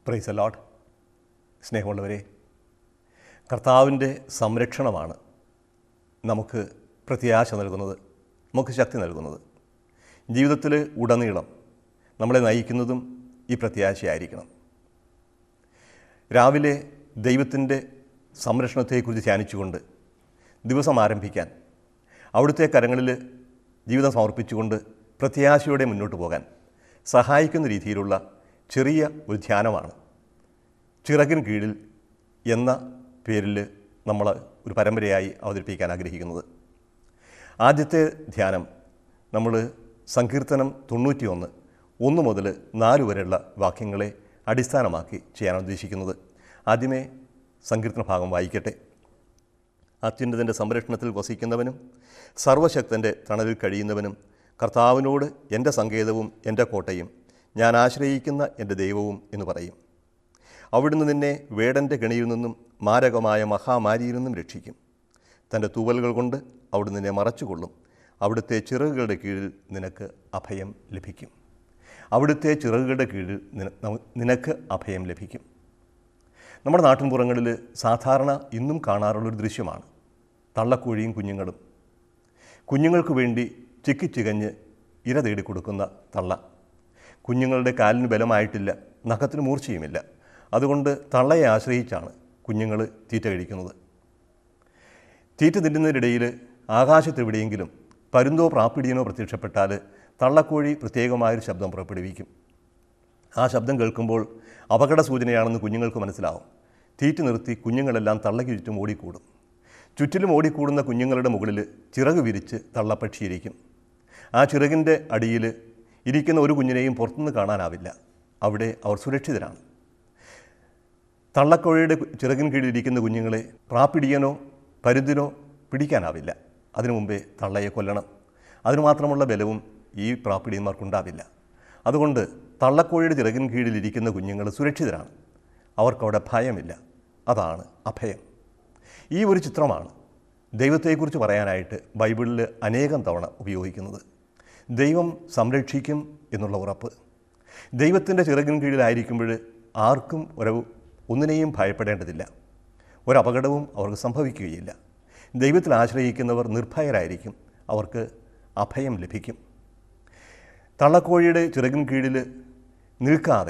Praise the Lord. സ്നേഹമുള്ളവരെ, കർത്താവിൻ്റെ സംരക്ഷണമാണ് നമുക്ക് പ്രത്യാശ നൽകുന്നത്, നമുക്ക് ശക്തി നൽകുന്നത്. ജീവിതത്തിൽ ഉടനീളം നമ്മളെ നയിക്കുന്നതും ഈ പ്രത്യാശയായിരിക്കണം. രാവിലെ ദൈവത്തിൻ്റെ സംരക്ഷണത്തെക്കുറിച്ച് ധ്യാനിച്ചുകൊണ്ട് ദിവസം ആരംഭിക്കാൻ, അവിടുത്തെ കരങ്ങളിൽ ജീവിതം സമർപ്പിച്ചുകൊണ്ട് പ്രത്യാശയോടെ മുന്നോട്ട് പോകാൻ സഹായിക്കുന്ന രീതിയിലുള്ള ചെറിയ ഒരു ധ്യാനമാണ് ചിറകിൻ കീഴിൽ എന്ന പേരിൽ നമ്മൾ ഒരു പരമ്പരയായി അവതരിപ്പിക്കാൻ ആഗ്രഹിക്കുന്നത്. ആദ്യത്തെ ധ്യാനം നമ്മൾ സങ്കീർത്തനം 91 മുതൽ 4 വരെയുള്ള വാക്യങ്ങളെ അടിസ്ഥാനമാക്കി ചെയ്യാനാണ് ഉദ്ദേശിക്കുന്നത്. ആദ്യമേ സങ്കീർത്തന ഭാഗം വായിക്കട്ടെ. അത്യുന്നതൻ്റെ സംരക്ഷണത്തിൽ വസിക്കുന്നവനും സർവശക്തൻ്റെ തണലിൽ കഴിയുന്നവനും കർത്താവിനോട് എൻ്റെ സങ്കേതവും എൻ്റെ കോട്ടയും ഞാൻ ആശ്രയിക്കുന്ന എൻ്റെ ദൈവവും എന്ന് പറയും. അവിടുന്ന് നിന്നെ വേടൻ്റെ കെണിയിൽ നിന്നും മാരകമായ മഹാമാരിയിൽ നിന്നും രക്ഷിക്കും. തൻ്റെ തൂവലുകൾ കൊണ്ട് അവിടുന്ന് നിന്നെ മറച്ചുകൊള്ളും. അവിടുത്തെ ചിറകുകളുടെ കീഴിൽ നിനക്ക് അഭയം ലഭിക്കും. അവിടുത്തെ ചിറകുകളുടെ കീഴിൽ നിനക്ക് അഭയം ലഭിക്കും. നമ്മുടെ നാട്ടിൻപുറങ്ങളിൽ സാധാരണ ഇന്നും കാണാറുള്ളൊരു ദൃശ്യമാണ് തള്ളക്കോഴിയും കുഞ്ഞുങ്ങളും. കുഞ്ഞുങ്ങൾക്ക് വേണ്ടി ചിക്കിച്ചികഞ്ഞ് ഇര തേടി കൊടുക്കുന്ന തള്ള. കുഞ്ഞുങ്ങളുടെ കാലിന് ബലമായിട്ടില്ല, നഖത്തിന് മൂർച്ചയുമില്ല. അതുകൊണ്ട് തള്ളയെ ആശ്രയിച്ചാണ് കുഞ്ഞുങ്ങൾ തീറ്റ കഴിക്കുന്നത്. തീറ്റ തിന്നുന്നതിനിടയിൽ ആകാശത്തെവിടെയെങ്കിലും പരുന്തോ പ്രാപ്പിടിയനോ പ്രത്യക്ഷപ്പെട്ടാൽ തള്ളക്കോഴി പ്രത്യേകമായൊരു ശബ്ദം പുറപ്പെടുവിക്കും. ആ ശബ്ദം കേൾക്കുമ്പോൾ അപകട സൂചനയാണെന്ന് കുഞ്ഞുങ്ങൾക്ക് മനസ്സിലാവും. തീറ്റ നിർത്തി കുഞ്ഞുങ്ങളെല്ലാം തള്ളയ്ക്ക് ചുറ്റും ഓടിക്കൂടും. ചുറ്റിലും ഓടിക്കൂടുന്ന കുഞ്ഞുങ്ങളുടെ മുകളിൽ ചിറക് വിരിച്ച് തള്ളപ്പക്ഷിയിരിക്കും. ആ ചിറകിൻ്റെ അടിയിൽ ഇരിക്കുന്ന ഒരു കുഞ്ഞിനെയും പുറത്തുനിന്ന് കാണാനാവില്ല. അവിടെ അവർ സുരക്ഷിതരാണ്. തള്ളക്കോഴിയുടെ ചിറകിൻ കീഴിലിരിക്കുന്ന കുഞ്ഞുങ്ങളെ പ്രാപ്പിടിയനോ പരുന്തിനോ പിടിക്കാനാവില്ല. അതിനു മുമ്പേ തള്ളയെ കൊല്ലണം. അതിനുമാത്രമുള്ള ബലവും ഈ പ്രാപ്പിടിയന്മാർക്കുണ്ടാവില്ല. അതുകൊണ്ട് തള്ളക്കോഴിയുടെ ചിറകിൻ കീഴിലിരിക്കുന്ന കുഞ്ഞുങ്ങൾ സുരക്ഷിതരാണ്. അവർക്കവിടെ ഭയമില്ല. അതാണ് അഭയം. ഈ ഒരു ചിത്രമാണ് ദൈവത്തെക്കുറിച്ച് പറയാനായിട്ട് ബൈബിളിൽ അനേകം തവണ ഉപയോഗിക്കുന്നത്. ദൈവം സംരക്ഷിക്കും എന്നുള്ള ഉറപ്പ്. ദൈവത്തിൻ്റെ ചിറകിൻ കീഴിലായിരിക്കുമ്പോൾ ആർക്കും ഒന്നിനെയും ഭയപ്പെടേണ്ടതില്ല. ഒരപകടവും അവർക്ക് സംഭവിക്കുകയില്ല. ദൈവത്തിൽ ആശ്രയിക്കുന്നവർ നിർഭയരായിരിക്കും. അവർക്ക് അഭയം ലഭിക്കും. തള്ളക്കോഴിയുടെ ചിറകിൻ കീഴിൽ നിൽക്കാതെ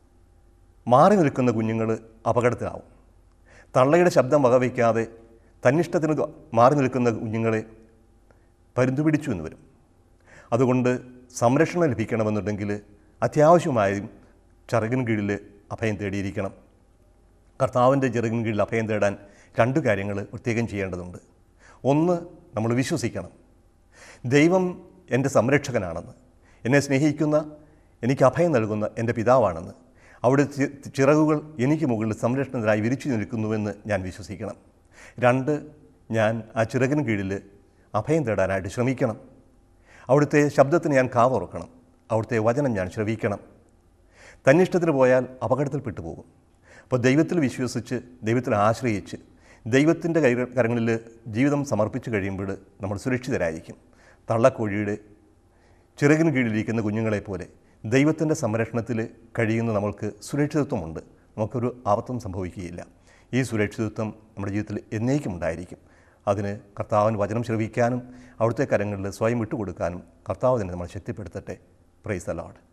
മാറി നിൽക്കുന്ന കുഞ്ഞുങ്ങൾ അപകടത്തിലാവും. തള്ളയുടെ ശബ്ദം വകവയ്ക്കാതെ തന്നിഷ്ടത്തിന് മാറി നിൽക്കുന്ന കുഞ്ഞുങ്ങളെ പരുന്തു പിടിച്ചു എന്ന് വരും. അതുകൊണ്ട് സംരക്ഷണം ലഭിക്കണമെന്നുണ്ടെങ്കിൽ അത്യാവശ്യമായും ചിറകിൻ കീഴിൽ അഭയം തേടിയിരിക്കണം. കർത്താവിൻ്റെ ചിറകിൻ കീഴിൽ അഭയം തേടാൻ 2 കാര്യങ്ങൾ പ്രത്യേകം ചെയ്യേണ്ടതുണ്ട്. ഒന്ന്, നമ്മൾ വിശ്വസിക്കണം. ദൈവം എൻ്റെ സംരക്ഷകനാണെന്ന്, എന്നെ സ്നേഹിക്കുന്ന, എനിക്ക് അഭയം നൽകുന്ന എൻ്റെ പിതാവാണെന്ന്, അവിടെ ചിറകുകൾ എനിക്ക് മുകളിൽ സംരക്ഷണത്തിനായി വിരിച്ചു നിൽക്കുന്നുവെന്ന് ഞാൻ വിശ്വസിക്കണം. 2, ഞാൻ ആ ചിറകിന് കീഴിൽ അഭയം തേടാനായിട്ട് ശ്രമിക്കണം. അവിടുത്തെ ശബ്ദത്തിന് ഞാൻ കാതുറക്കണം. അവിടുത്തെ വചനം ഞാൻ ശ്രവിക്കണം. തന്നിഷ്ടത്തിന് പോയാൽ അപകടത്തിൽപ്പെട്ടു പോകും. അപ്പോൾ ദൈവത്തിൽ വിശ്വസിച്ച്, ദൈവത്തിൽ ആശ്രയിച്ച്, ദൈവത്തിൻ്റെ കരങ്ങളിൽ ജീവിതം സമർപ്പിച്ച് കഴിയുമ്പോൾ നമ്മൾ സുരക്ഷിതരായിരിക്കും. തള്ളക്കോഴിയുടെ ചിറകിന് കീഴിലിരിക്കുന്ന കുഞ്ഞുങ്ങളെപ്പോലെ ദൈവത്തിൻ്റെ സംരക്ഷണത്തിൽ കഴിയുന്ന നമ്മൾക്ക് സുരക്ഷിതത്വമുണ്ട്. നമുക്കൊരു ആപത്തും സംഭവിക്കുകയില്ല. ഈ സുരക്ഷിതത്വം നമ്മുടെ ജീവിതത്തിൽ എന്നേക്കും ഉണ്ടായിരിക്കും. അതിന് കർത്താവിന് വചനം ശ്രവിക്കാനും അവിടുത്തെ കരങ്ങളിൽ സ്വയം വിട്ടുകൊടുക്കാനും കർത്താവ് തന്നെ നമ്മൾ ശക്തിപ്പെടുത്തട്ടെ. Praise the Lord.